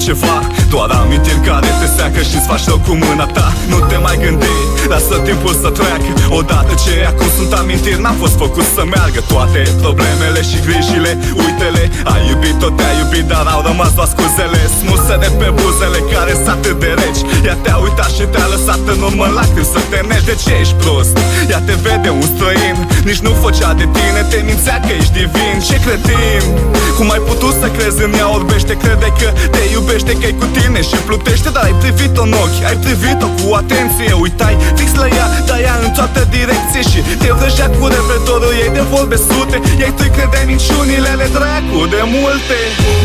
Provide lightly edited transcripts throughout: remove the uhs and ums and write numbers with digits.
altceva, doar amintiri care te seacă și-ți faci rău cu mâna ta. Nu te mai gândi, lasă timpul să treacă. Odată ce acum sunt amintiri, n-am fost făcut să meargă. Toate problemele și grijile, uite-le. Ai iubit-o, te-ai iubit, dar au rămas doar scuzele smulse de pe buzele care s atât de reci. Ea te-a uitat și te-a lăsat în urmă lacrimi să te negi. De ce ești prost? Ea te vede un străin, nici nu făcea de tine, te mințea că ești divin. Ce cretin! Cum ai putut să crezi în ea? Orbește, crede că te iubește, că-i cu tine și plutește. Dar ai privit-o în ochi, ai privit-o cu atenție. Uitai fix la ea, dar ea în toată direcție și te vrăjea cu repertoriul ei de vorbe sute. Iar tu-i credeai minciunile, le dracu de multe.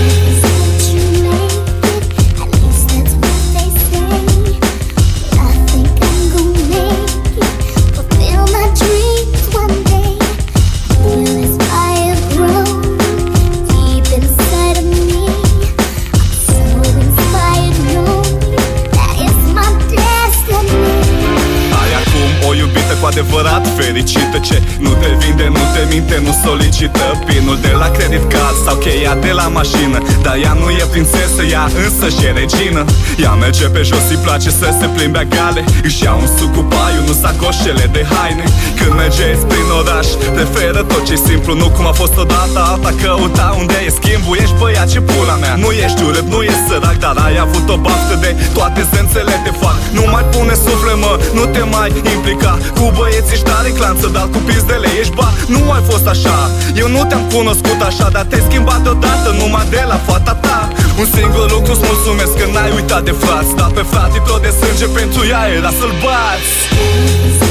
Cu adevărat fericită, ce nu te vinde, nu te minte, nu solicită pinul de la credit card sau cheia de la mașină. Dar ea nu e prințesă, ea însă și e regină. Ea merge pe jos, îi place să se plimbe gale, își ia un suc cu paiul, nu sacoșele de haine. Când mergeți prin oraș, preferă tot ce-i simplu, nu cum a fost odată alta, căuta unde e schimbul. Ești băiat, ce pula mea, nu ești urât, nu ești sărac, dar ai avut o baftă de toate sențele te fac. Nu mai pune suflet, mă, nu te mai implica. Cu băieți ești tare clanță, dar cu pizdele ești ba. Nu ai fost așa, eu nu te-am cunoscut așa, dar te-ai schimbat deodată numai de la fata ta. Un singur lucru-ți mulțumesc, că n-ai uitat de frați, dar pe fratii tot de sânge pentru ea era să-l bați.